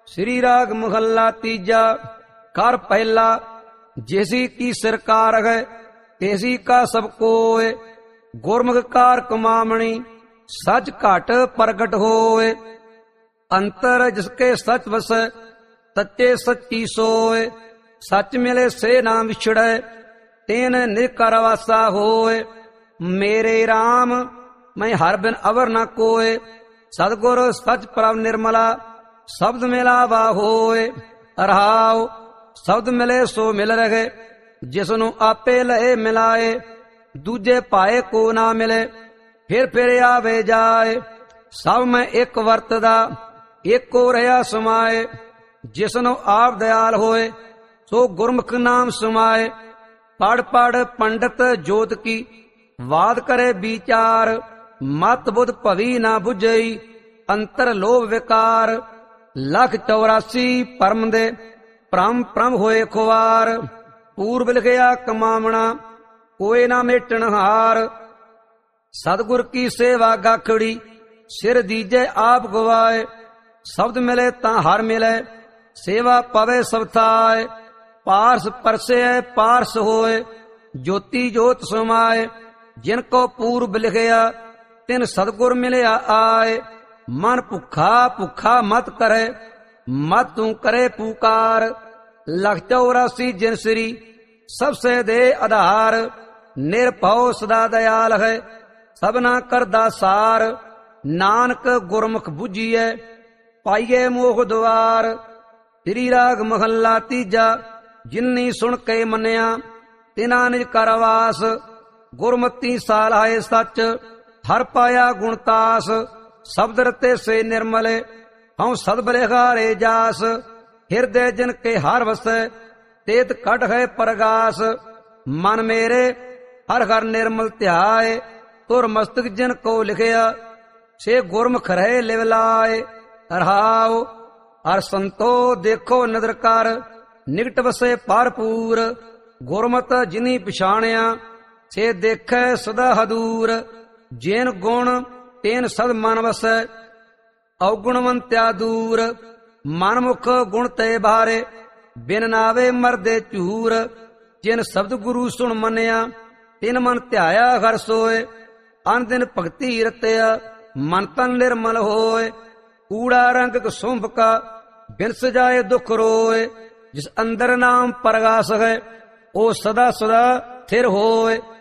श्री राग महला तीजा। कर पहला जैसी की सरकार है तैसी का सब कोय। गुरमुख कार कमामणी सच घट प्रगट होए। अंतर जिसके सच वस सच्चे सच्ची सोए। सच मिले से ना विछड़े तेन निर्कर वासा होए। मेरे राम मैं हर बिन अवर न कोय। सतगुर सच प्रभ निर्मला शब्द मिलावा होए। रहाओ शब्द मिले सो मिल रहे जिसनु आपे लए मिलाए। दूजे पाए को ना मिले फिर आवे जाए। सब में एक वरतदा एक को रहा समाए। जिसनु आप दयाल होए सो गुरमुख नाम समाए। पढ़ पढ़ पंडित जोत की वाद करे विचार। मत बुध भवी ना बुझई अंतर लोभ विकार। 184 परम दे परम परम होए खुवार। पूर्व लिखिया कमावना कोई ना मेटन हार। सतगुर की सेवा गाखड़ी सिर दीजे आप गवाए। शब्द मिले ता हर मिले सेवा पवे सब थाए। पारस परसे पारस होए ज्योति जोत समाए। जिनको पूर्व लिखिया तिन सतगुर मिलिया आए। मन भुखा भुखा मत करे मत तू करे पुकार। 184 जिन श्री सबसे दे आधार। निर्भव सदा दयाल है सबना करदा सार। नानक गुरमुख बुझिए पाइये मोह द्वार। श्री राग महला तीजा। जिन्नी सुन के मनिया तिना निज करवास। गुरमती सालाए सच हर पाया गुणतास। शब्द रते से निर्मले हम सदबले हारे जास। हृदय जिन के हर वसै तेत कट है परगास। मन मेरे हर हर निर्मल ध्याय। तुर मस्तक जिन को लिखिया से गुरमुख रहे लिवलाए। रहाओ हर संतो देखो नदर कर निकट वसे भरपूर। गुरमत जिनी पछाणिया से देखे सदा हदूर। जिन गुण तेन सद मन वसै अवगुणवंत्या दूर। मनमुख गुण ते बारे बिन नावे मरदे झूर। जिन शब्द गुरु सुन मनिया तिन मन ध्याया हर सोए। अन दिन भगति रतिया मन तन निर्मल होए। कूड़ा रंग सुंभ का बिन सजाए दुख रोए। जिस अंदर नाम प्रगास है ओ सदा सदा स्थिर होए।